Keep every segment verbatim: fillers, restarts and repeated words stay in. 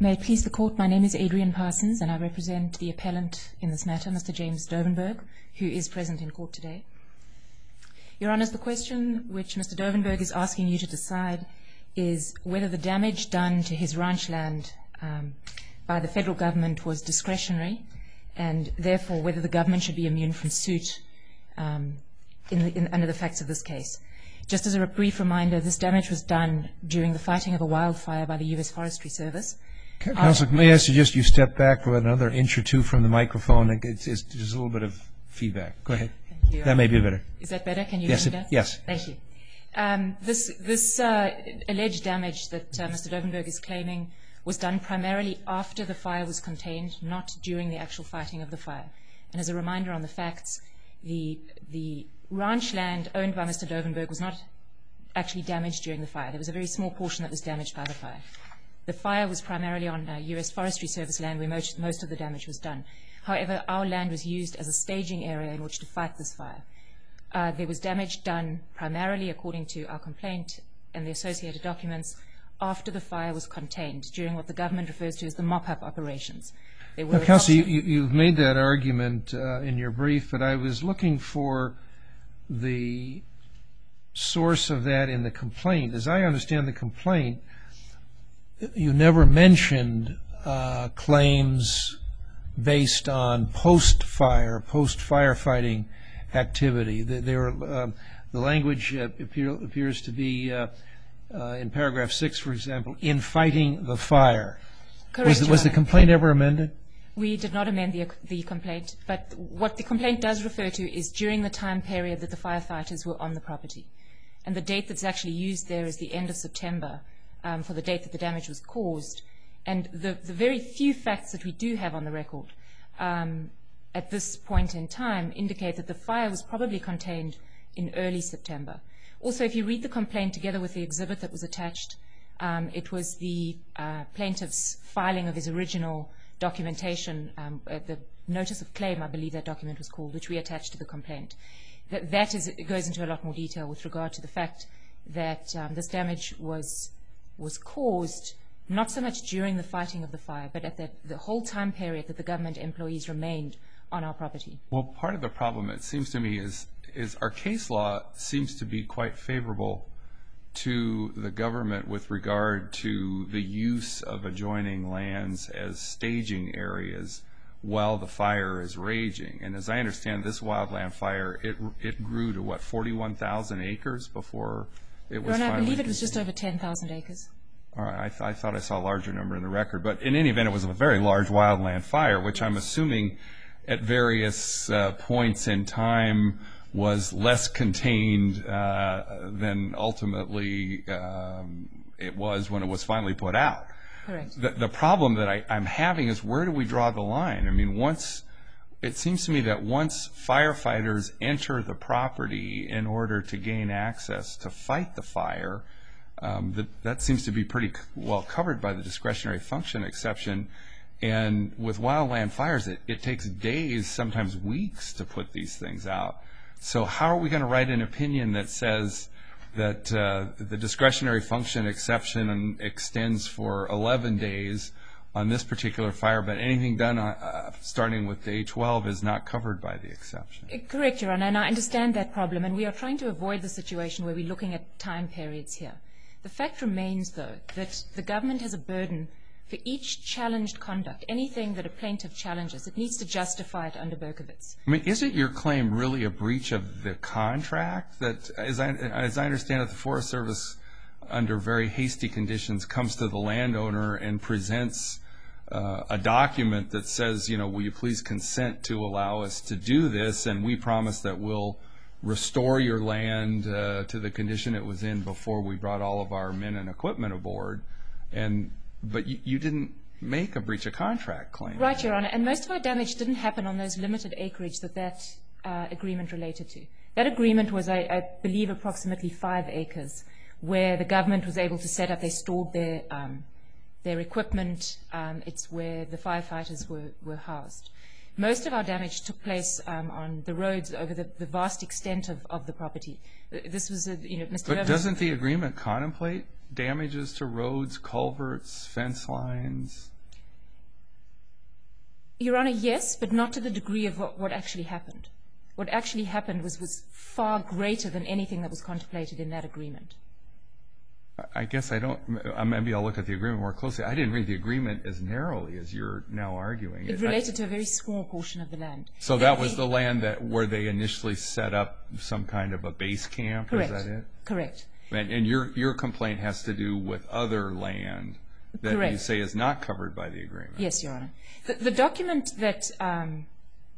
May it please the Court, my name is Adrian Parsons and I represent the appellant in this matter, Mister James Dovenberg, who is present in court today. Your Honours, the question which Mister Dovenberg is asking you to decide is whether the damage done to his ranch land um, by the federal government was discretionary, and therefore whether the government should be immune from suit um, in the, in, under the facts of this case. Just as a brief reminder, this damage was done during the fighting of a wildfire by the U S Forestry Service. Counsel, may I suggest you step back for another inch or two from the microphone? It's, it's just a little bit of feedback. Go ahead. Thank you. That may be better. Is that better? Can you yes, hear me? It, yes. Thank you. Um, this this uh, alleged damage that uh, Mister Dovenberg is claiming was done primarily after the fire was contained, not during the actual fighting of the fire. And as a reminder on the facts, the the ranch land owned by Mister Dovenberg was not actually damaged during the fire. There was a very small portion that was damaged by the fire. The fire was primarily on uh, U S Forestry Service land where most, most of the damage was done. However, our land was used as a staging area in which to fight this fire. Uh, there was damage done primarily, according to our complaint and the associated documents, after the fire was contained, during what the government refers to as the mop-up operations. There were now, Counsel, you, you've made that argument uh, in your brief, but I was looking for the source of that in the complaint. As I understand the complaint, you never mentioned uh, claims based on post-fire, post-firefighting activity. There, uh, the language uh, appear, appears to be, uh, uh, in paragraph six, for example, in fighting the fire. Correct, was the, was the complaint ever amended? We did not amend the, the complaint, but what the complaint does refer to is during the time period that the firefighters were on the property. And the date that's actually used there is the end of September um, for the date that the damage was caused. And the, the very few facts that we do have on the record um, at this point in time indicate that the fire was probably contained in early September. Also, if you read the complaint together with the exhibit that was attached, um, it was the uh, plaintiff's filing of his original documentation, um, uh, the notice of claim, I believe that document was called, which we attached to the complaint. That, that is, it goes into a lot more detail with regard to the fact that um, this damage was, was caused not so much during the fighting of the fire, but at the, the whole time period that the government employees remained on our property. Well, part of the problem, it seems to me, is, is our case law seems to be quite favorable to the government with regard to the use of adjoining lands as staging areas while the fire is raging. And as I understand, this wildland fire, it, it grew to, what, forty-one thousand acres before it was Ron, finally... I believe it was just over ten thousand acres. All right, I, th I thought I saw a larger number in the record. But in any event, it was a very large wildland fire, which I'm assuming at various uh, points in time was less contained uh, than ultimately um, it was when it was finally put out. Correct. The, the problem that I, I'm having is, where do we draw the line? I mean, once, it seems to me that once firefighters enter the property in order to gain access to fight the fire, um, that, that seems to be pretty well covered by the discretionary function exception. And with wildland fires, it, it takes days, sometimes weeks, to put these things out. So how are we going to write an opinion that says that uh, the discretionary function exception extends for eleven days on this particular fire, but anything done uh, starting with day twelve is not covered by the exception? Correct, Your Honor, and I understand that problem, and we are trying to avoid the situation where we're looking at time periods here. The fact remains, though, that the government has a burden for each challenged conduct. Anything that a plaintiff challenges, it needs to justify it under Berkowitz. I mean, isn't your claim really a breach of the contract? That, as I, as I understand it, the Forest Service, under very hasty conditions, comes to the landowner and presents uh, a document that says, you know, will you please consent to allow us to do this, and we promise that we'll restore your land uh, to the condition it was in before we brought all of our men and equipment aboard. And but you, you didn't make a breach of contract claim. Right, Your Honor, and most of our damage didn't happen on those limited acreage that that uh, agreement related to. That agreement was, I, I believe, approximately five acres, where the government was able to set up, they stored their, um, their equipment. Um, it's where the firefighters were, were housed. Most of our damage took place um, on the roads over the, the vast extent of, of the property. This was, a, you know, Mister But Irvin, doesn't the agreement contemplate damages to roads, culverts, fence lines? Your Honor, yes, but not to the degree of what, what actually happened. What actually happened was, was far greater than anything that was contemplated in that agreement. I guess I don't, maybe I'll look at the agreement more closely. I didn't read the agreement as narrowly as you're now arguing. It related to a very small portion of the land. So that was the land that where they initially set up some kind of a base camp? Correct. Is that it? Correct. And, and your, your complaint has to do with other land that Correct. you say is not covered by the agreement? Yes, Your Honor. The, the document that um,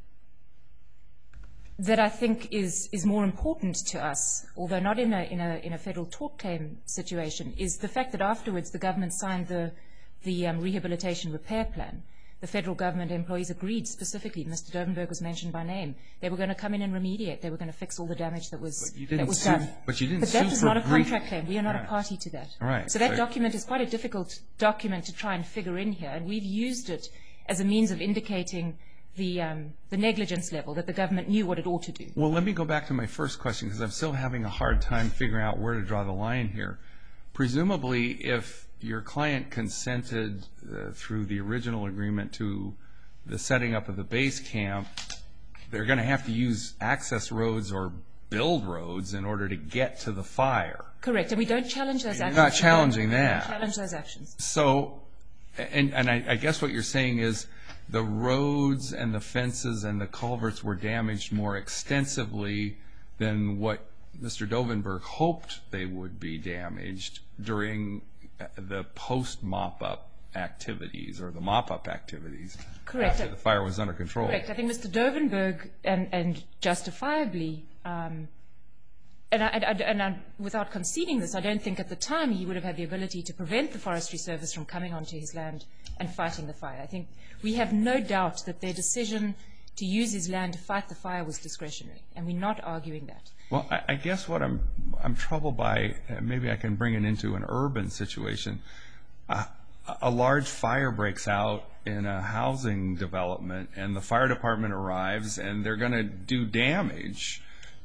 that I think is is more important to us, although not in a in a in a federal tort claim situation, is the fact that afterwards the government signed the the um, rehabilitation repair plan. The federal government employees agreed specifically. Mister Dovenberg was mentioned by name. They were going to come in and remediate. They were going to fix all the damage that was that was sue, done. But you didn't But sue that is for not a brief... contract claim. We are not right. a party to that. Right. So that so... document is quite a difficult document to try and figure in here, and we've used it as a means of indicating the um, the negligence level that the government knew what it ought to do. Well, let me go back to my first question, because I'm still having a hard time figuring out where to draw the line here. Presumably, if your client consented uh, through the original agreement to the setting up of the base camp, they're going to have to use access roads or build roads in order to get to the fire. Correct, and we don't challenge those You're actions. not challenging we don't, that. We don't challenge those actions. So, and, and I, I guess what you're saying is the roads and the fences and the culverts were damaged more extensively than what Mister Dovenberg hoped they would be damaged during the post-mop-up activities or the mop-up activities. Correct. After the fire was under control. Correct. I think Mister Dovenberg, and, and justifiably, um, and, I, I, and I, without conceding this, I don't think at the time he would have had the ability to prevent the Forestry Service from coming onto his land and fighting the fire. I think we have no doubt that their decision to use his land to fight the fire was discretionary, and we're not arguing that. Well, I, I guess what I'm I'm troubled by, uh, maybe I can bring it into an urban situation. Uh, a large fire breaks out in a housing development, and the fire department arrives, and they're going to do damage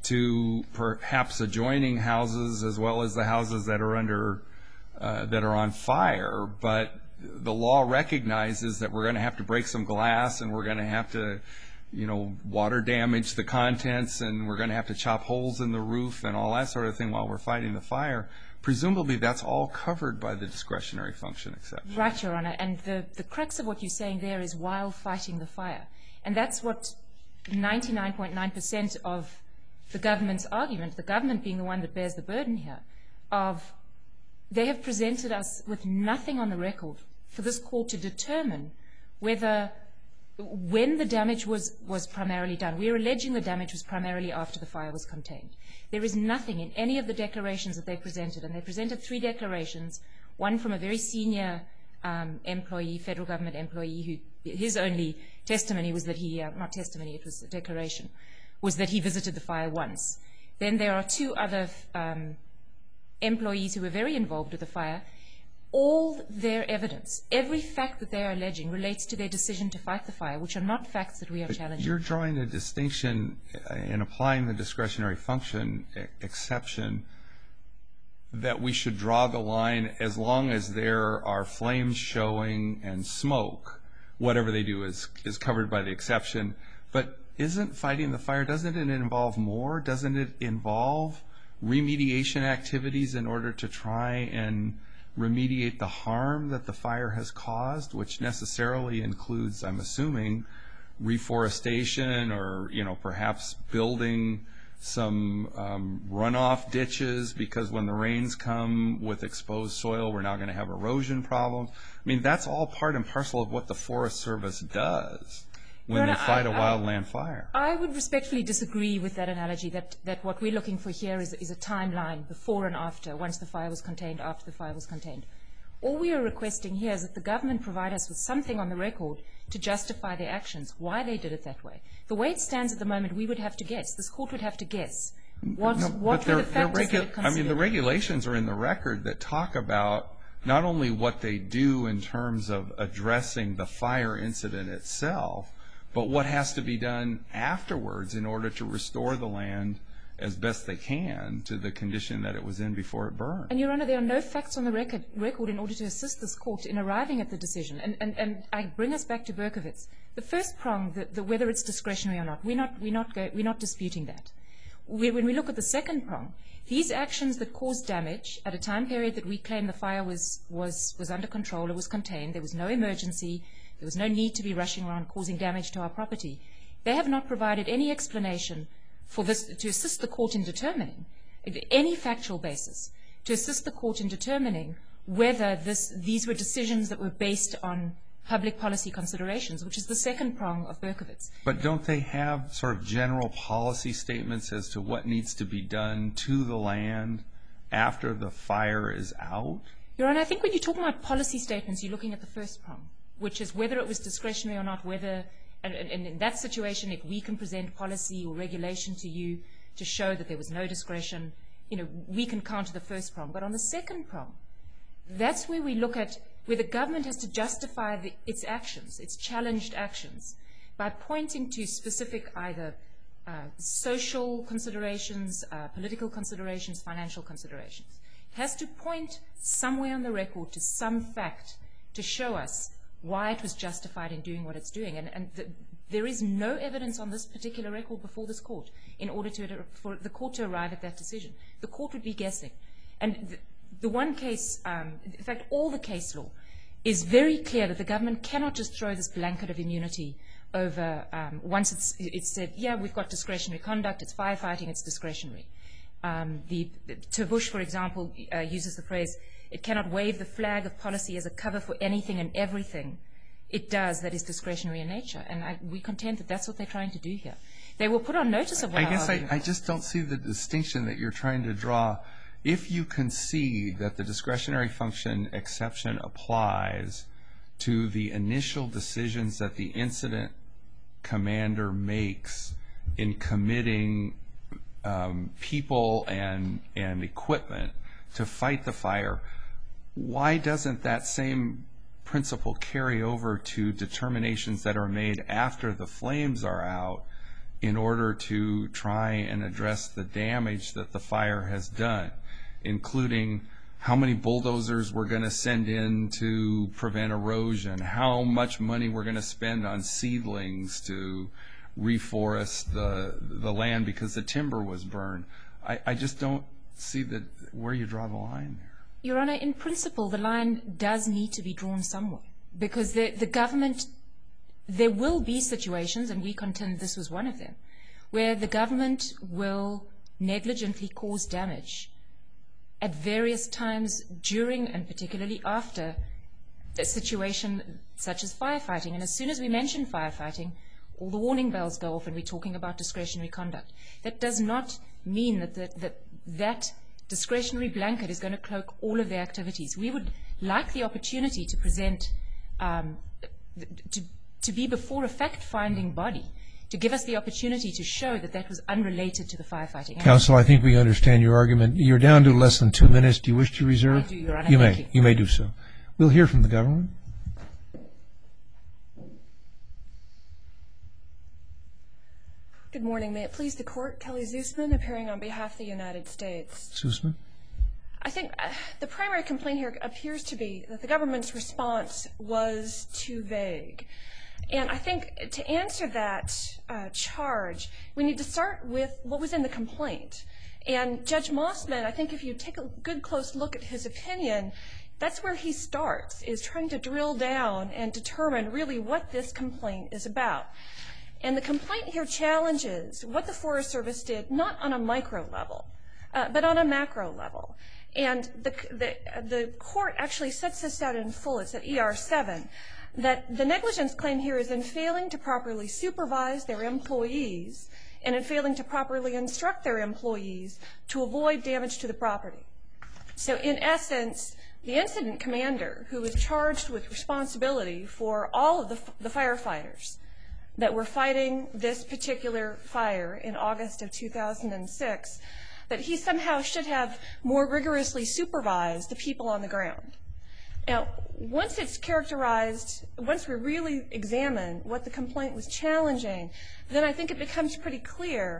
to perhaps adjoining houses as well as the houses that are under uh, that are on fire. But the law recognizes that we're going to have to break some glass, and we're going to have to, you know, water damage the contents, and we're going to have to chop holes in the roof and all that sort of thing while we're fighting the fire. Presumably that's all covered by the discretionary function exception. Right, Your Honor, and the, the crux of what you're saying there is while fighting the fire. And that's what ninety-nine point nine percent of the government's argument, the government being the one that bears the burden here, of they have presented us with nothing on the record for this court to determine whether when the damage was, was primarily done. We're alleging the damage was primarily after the fire was contained. There is nothing in any of the declarations that they presented, and they presented three declarations, one from a very senior um, employee, federal government employee, who his only testimony was that he, uh, not testimony, it was a declaration, was that he visited the fire once. Then there are two other um, employees who were very involved with the fire. All their evidence, every fact that they are alleging relates to their decision to fight the fire, which are not facts that we are But challenging. you're drawing a distinction in applying the discretionary function exception that we should draw the line as long as there are flames showing and smoke. Whatever they do is, is covered by the exception. But isn't fighting the fire, doesn't it involve more? Doesn't it involve remediation activities in order to try and remediate the harm that the fire has caused, which necessarily includes, I'm assuming, reforestation or, you know, perhaps building some um, runoff ditches, because when the rains come with exposed soil, we're now going to have erosion problems. I mean, that's all part and parcel of what the Forest Service does when Your they Honor, fight I- a wildland fire. I would respectfully disagree with that analogy, that, that what we're looking for here is, is a timeline before and after, once the fire was contained, after the fire was contained. All we are requesting here is that the government provide us with something on the record to justify their actions, why they did it that way. The way it stands at the moment, we would have to guess. This court would have to guess. What, No, what but were they're- the they're factors regu- that it I mean, considered? the regulations are in the record that talk about not only what they do in terms of addressing the fire incident itself, but what has to be done afterwards in order to restore the land as best they can to the condition that it was in before it burned. And, Your Honor, there are no facts on the record, record in order to assist this court in arriving at the decision. And, and, and I bring us back to Berkowitz. The first prong, the, the, whether it's discretionary or not, we're not, we're not, go, we're not disputing that. We, when we look at the second prong, these actions that caused damage at a time period that we claim the fire was, was, was under control, it was contained, there was no emergency, there was no need to be rushing around causing damage to our property, they have not provided any explanation for this to assist the court in determining, any factual basis, to assist the court in determining whether this, these were decisions that were based on public policy considerations, which is the second prong of Berkowitz. But don't they have sort of general policy statements as to what needs to be done to the land after the fire is out? Your Honor, I think when you're talking about policy statements, you're looking at the first prong, which is whether it was discretionary or not, whether, and, and in that situation, if we can present policy or regulation to you to show that there was no discretion, you know, we can counter the first prong. But on the second prong, that's where we look at where the government has to justify the, its actions, its challenged actions, by pointing to specific either uh, social considerations, uh, political considerations, financial considerations. It has to point somewhere on the record to some fact to show us why it was justified in doing what it's doing. And, and the, there is no evidence on this particular record before this court in order to, for the court to arrive at that decision. The court would be guessing. And the, The one case, um, in fact, all the case law is very clear that the government cannot just throw this blanket of immunity over um, once it's, it's said, yeah, we've got discretionary conduct, it's firefighting, it's discretionary. Um, the, the Terbush, for example, uh, uses the phrase, it cannot wave the flag of policy as a cover for anything and everything it does that is discretionary in nature. And I, we contend that that's what they're trying to do here. They will put on notice of what I guess I, I is. just don't see the distinction that you're trying to draw. If you concede that the discretionary function exception applies to the initial decisions that the incident commander makes in committing um, people and, and equipment to fight the fire, why doesn't that same principle carry over to determinations that are made after the flames are out in order to try and address the damage that the fire has done, including how many bulldozers we're going to send in to prevent erosion, how much money we're going to spend on seedlings to reforest the the land because the timber was burned? I, I just don't see that where you draw the line there. Your Honor, in principle, the line does need to be drawn somewhere because the, the government, there will be situations, and we contend this was one of them, where the government will negligently cause damage at various times during and particularly after a situation such as firefighting. And as soon as we mention firefighting, all the warning bells go off and we're talking about discretionary conduct. That does not mean that the, that, that discretionary blanket is going to cloak all of their activities. We would like the opportunity to present, um, to, to be before a fact-finding body, to give us the opportunity to show that that was unrelated to the firefighting. Counsel, I think we understand your argument. You're down to less than two minutes. Do you wish to reserve? I do, Your Honor. You Thank may. you. You may do so. We'll hear from the government. Good morning. May it please the Court, Kelly Zusman, appearing on behalf of the United States. Zusman. I think uh, the primary complaint here appears to be that the government's response was too vague. And I think to answer that uh, charge, we need to start with what was in the complaint. And Judge Mossman, I think if you take a good close look at his opinion, that's where he starts, is trying to drill down and determine really what this complaint is about. And the complaint here challenges what the Forest Service did, not on a micro level, uh, but on a macro level. And the, the, the court actually sets this out in full. It's at E R seven. That the negligence claim here is in failing to properly supervise their employees and in failing to properly instruct their employees to avoid damage to the property. So in essence, the incident commander, who was charged with responsibility for all of the, the firefighters that were fighting this particular fire in August of two thousand six, that he somehow should have more rigorously supervised the people on the ground. Now, once it's characterized, once we really examine what the complaint was challenging, then I think it becomes pretty clear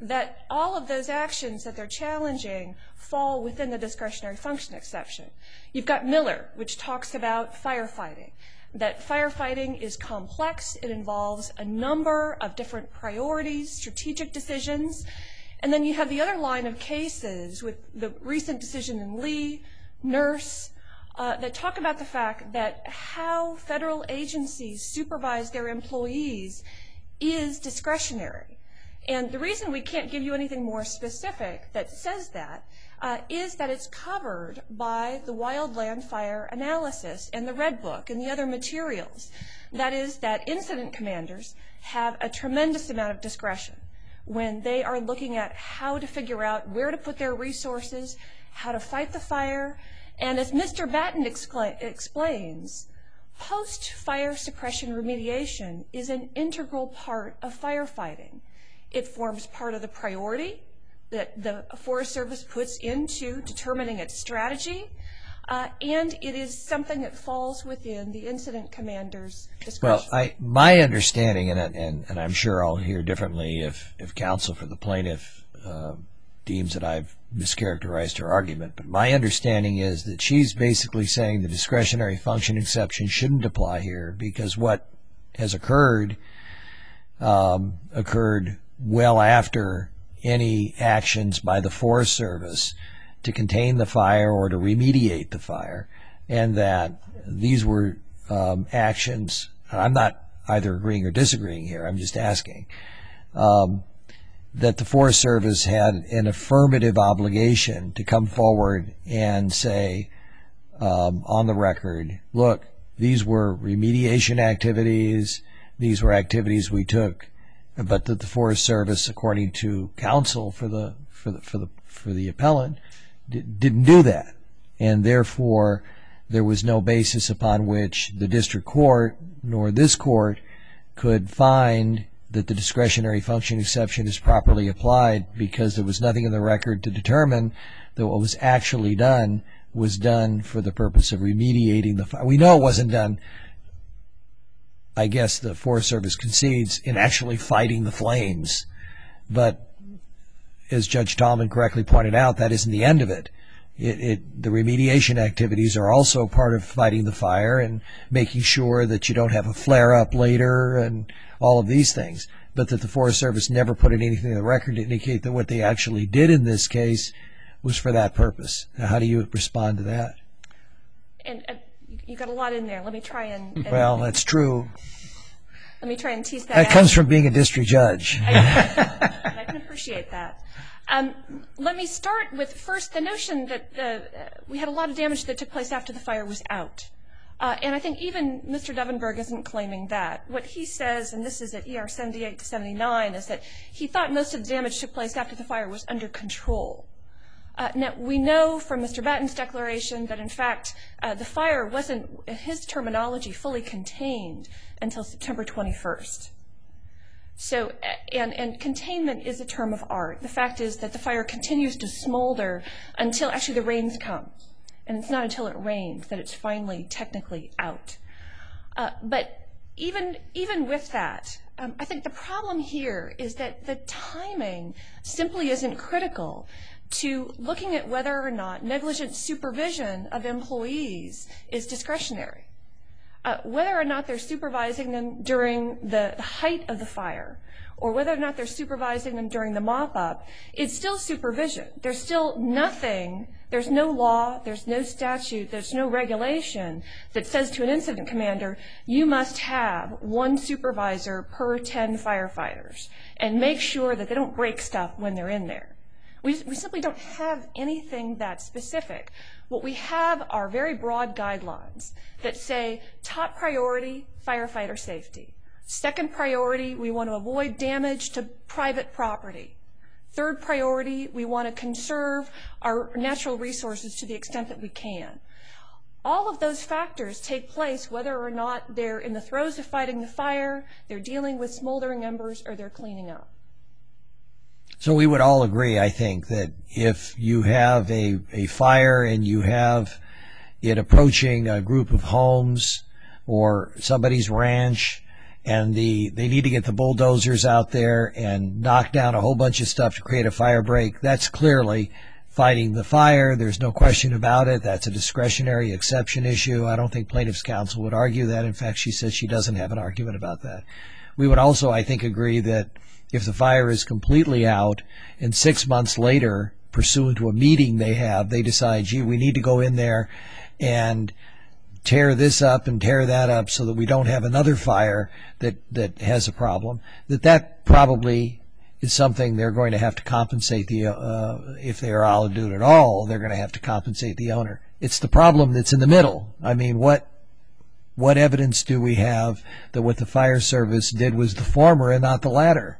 that all of those actions that they're challenging fall within the discretionary function exception. You've got Miller, which talks about firefighting, that firefighting is complex. It involves a number of different priorities, strategic decisions. And then you have the other line of cases with the recent decision in Lee, Nurse, uh, that talk about the fact that how federal agencies supervise their employees is discretionary. And the reason we can't give you anything more specific that says that uh, is that it's covered by the wildland fire analysis and the Red Book and the other materials. That is that incident commanders have a tremendous amount of discretion when they are looking at how to figure out where to put their resources, how to fight the fire. And as Mister Batten excla- explains, post-fire suppression remediation is an integral part of firefighting. It forms part of the priority that the Forest Service puts into determining its strategy, uh, and it is something that falls within the incident commander's discretion. Well, I, my understanding, and, and, and I'm sure I'll hear differently if, if counsel for the plaintiff uh, deems that I've mischaracterized her argument, but my understanding is that she's basically saying the discretionary function exception shouldn't apply here because what has occurred um, occurred well after any actions by the Forest Service to contain the fire or to remediate the fire, and that these were um, actions, I'm not either agreeing or disagreeing here, I'm just asking, um, that the Forest Service had an affirmative obligation to come forward and say um, on the record, look, these were remediation activities, these were activities we took, but that the Forest Service, according to counsel for the for the for the for the appellant, d- didn't do that, and therefore there was no basis upon which the district court nor this court could find that the discretionary function exception is properly applied because there was nothing in the record to determine that what was actually done was done for the purpose of remediating the fire. We know it wasn't done, I guess the Forest Service concedes, in actually fighting the flames. But as Judge Tallman correctly pointed out, that isn't the end of it. It, it. The remediation activities are also part of fighting the fire and making sure that you don't have a flare-up later and all of these things. But that the Forest Service never put anything in the record to indicate that what they actually did in this case was for that purpose. Now, how do you respond to that? And uh, you got a lot in there. Let me try and... and well, that's true. Let me try and tease that That out. comes from being a district judge. I, I can appreciate that. Um, let me start with, first, the notion that uh, we had a lot of damage that took place after the fire was out. Uh, and I think even Mister Devenberg isn't claiming that. What he says, and this is at E R seventy-eight to seventy-nine, is that he thought most of the damage took place after the fire was under control. Uh, now, we know from Mister Batten's declaration that, in fact, uh, the fire wasn't, in his terminology, fully contained until September twenty-first. So, and, and containment is a term of art. The fact is that the fire continues to smolder until actually the rains come. And it's not until it rains that it's finally technically out. Uh, but even, even with that, um, I think the problem here is that the timing simply isn't critical to looking at whether or not negligent supervision of employees is discretionary. Uh, whether or not they're supervising them during the height of the fire or whether or not they're supervising them during the mop-up, it's still supervision. There's still nothing, there's no law, there's no statute, there's no regulation that says to an incident commander, you must have one supervisor per ten firefighters and make sure that they don't break stuff when they're in there. We, we simply don't have anything that specific. What we have are very broad guidelines that say top priority, firefighter safety. Second priority, we want to avoid damage to private property. Third priority, we want to conserve our natural resources to the extent that we can. All of those factors take place whether or not they're in the throes of fighting the fire, they're dealing with smoldering embers, or they're cleaning up. So we would all agree, I think, that if you have a, a fire and you have it approaching a group of homes or somebody's ranch and the they need to get the bulldozers out there and knock down a whole bunch of stuff to create a fire break. That's clearly fighting the fire. There's no question about it. That's a discretionary exception issue. I don't think plaintiff's counsel would argue that. In fact, she says she doesn't have an argument about that. We would also, I think, agree that if the fire is completely out and six months later, pursuant to a meeting they have, they decide, gee, we need to go in there and tear this up and tear that up so that we don't have another fire that, that has a problem, that that probably is something they're going to have to compensate the, uh, if they are allowed to do it at all, they're going to have to compensate the owner. It's the problem that's in the middle. I mean, what what evidence do we have that what the fire service did was the former and not the latter?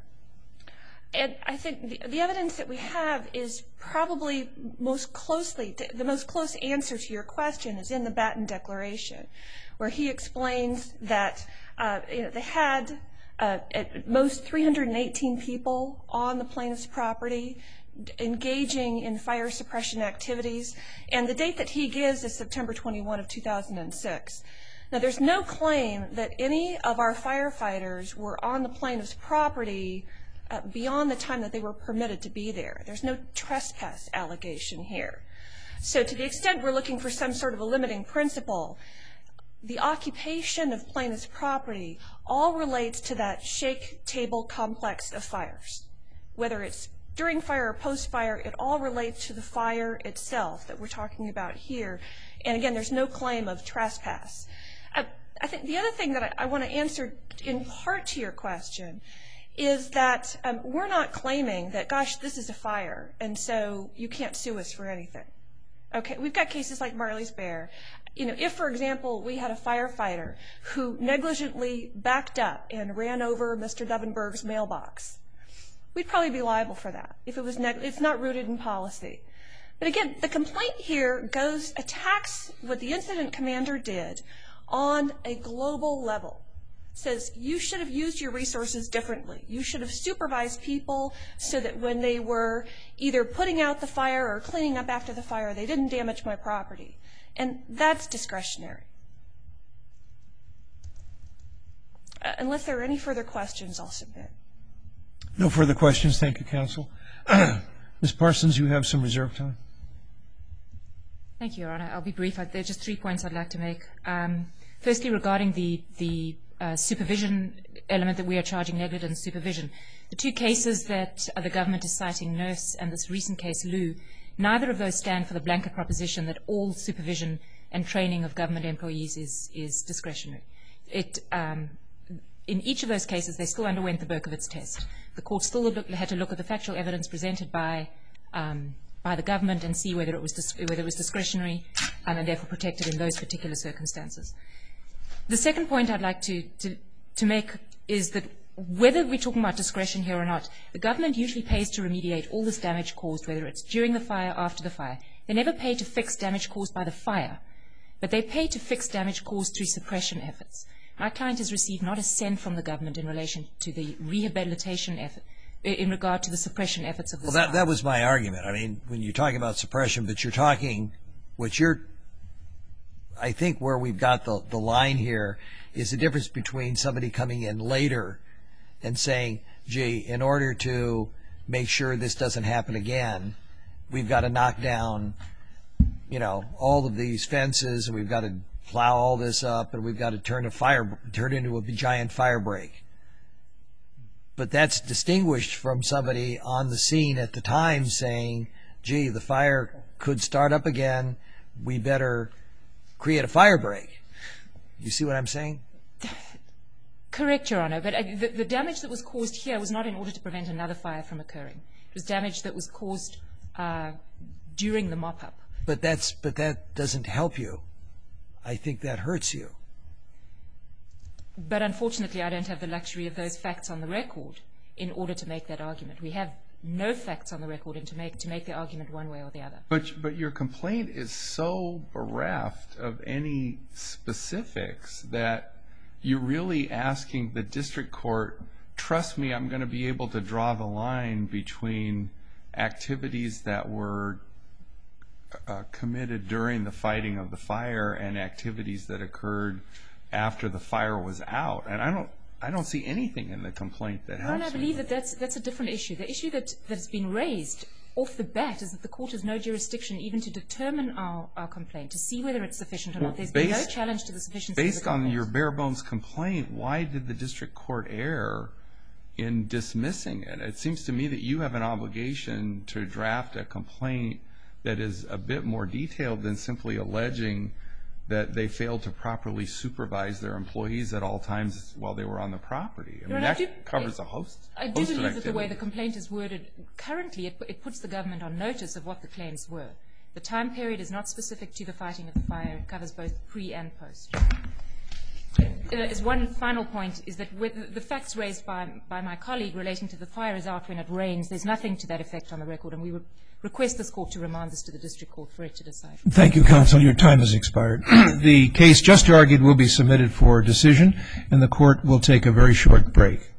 And I think the, the evidence that we have is probably most closely, the most close answer to your question is in the Batten Declaration, where he explains that uh, you know, they had uh, at most three hundred eighteen people on the plaintiff's property engaging in fire suppression activities, and the date that he gives is September twenty-first of two thousand six. Now, there's no claim that any of our firefighters were on the plaintiff's property Uh, beyond the time that they were permitted to be there. There's no trespass allegation here. So to the extent we're looking for some sort of a limiting principle, the occupation of plaintiff's property all relates to that shake table complex of fires. Whether it's during fire or post-fire, it all relates to the fire itself that we're talking about here. And again, there's no claim of trespass. I, I think the other thing that I, I want to answer in part to your question is that um, we're not claiming that, gosh, this is a fire, and so you can't sue us for anything. Okay, we've got cases like Marley's Bear. You know, if, for example, we had a firefighter who negligently backed up and ran over Mister Devenberg's mailbox, we'd probably be liable for that. If it was neg- it's not rooted in policy. But again, the complaint here goes, attacks what the incident commander did on a global level. Says you should have used your resources differently. You should have supervised people so that when they were either putting out the fire or cleaning up after the fire, they didn't damage my property. And that's discretionary. Uh, unless there are any further questions, I'll submit. No further questions. Thank you, counsel. Miz Parsons, you have some reserve time. Thank you, Your Honor. I'll be brief. There are just three points I'd like to make. Um, firstly, regarding the, the uh, supervision element that we are charging negligent supervision, the two cases that uh, the government is citing, Nurse and this recent case, Liu, neither of those stand for the blanket proposition that all supervision and training of government employees is, is discretionary. It, um, in each of those cases, they still underwent the Berkowitz test. The court still look, had to look at the factual evidence presented by um, by the government and see whether it was dis- whether it was discretionary um, and therefore protected in those particular circumstances. The second point I'd like to, to, to make is that whether we're talking about discretion here or not, the government usually pays to remediate all this damage caused, whether it's during the fire, after the fire. They never pay to fix damage caused by the fire, but they pay to fix damage caused through suppression efforts. My client has received not a cent from the government in relation to the rehabilitation effort, in regard to the suppression efforts of the Well, that, that was my argument. I mean, when you're talking about suppression, but you're talking, what you're, I think where we've got the, the line here is the difference between somebody coming in later and saying, gee, in order to make sure this doesn't happen again, we've got to knock down, you know, all of these fences, and we've got to plow all this up, and we've got to turn a fire, turn it into a giant fire break. But that's distinguished from somebody on the scene at the time saying, gee, the fire could start up again, we better create a fire break. You see what I'm saying? Correct, Your Honor, but uh, the, the damage that was caused here was not in order to prevent another fire from occurring. It was damage that was caused uh, during the mop-up. But that's but that doesn't help you. I think that hurts you. But unfortunately, I don't have the luxury of those facts on the record in order to make that argument. We have no facts on the record and to make to make the argument one way or the other. But but your complaint is so bereft of any specifics that you're really asking the district court, trust me, I'm going to be able to draw the line between activities that were uh, committed during the fighting of the fire and activities that occurred after the fire was out. And I don't I don't see anything in the complaint that helps. Ron, I believe that that's, that's a different issue. The issue that, that's been raised off the bat is that the court has no jurisdiction even to determine our, our complaint, to see whether it's sufficient or well, not. There's based, been no challenge to the sufficiency of the Based on complaint. your bare bones complaint, why did the district court err in dismissing it? It seems to me that you have an obligation to draft a complaint that is a bit more detailed than simply alleging that they failed to properly supervise their employees at all times while they were on the property. I mean, Right, I that do- covers a host, I host do of believe that the way activity. the complaint is worded currently, it, it puts the government on notice of what the claims were. The time period is not specific to the fighting of the fire. It covers both pre and post. Uh, as one final point is that with the facts raised by, by my colleague relating to the fire is out when it rains, there's nothing to that effect on the record, and we would request this court to remand this to the district court for it to decide. Thank you, counsel. Your time has expired. The case just argued will be submitted for decision, and the court will take a very short break.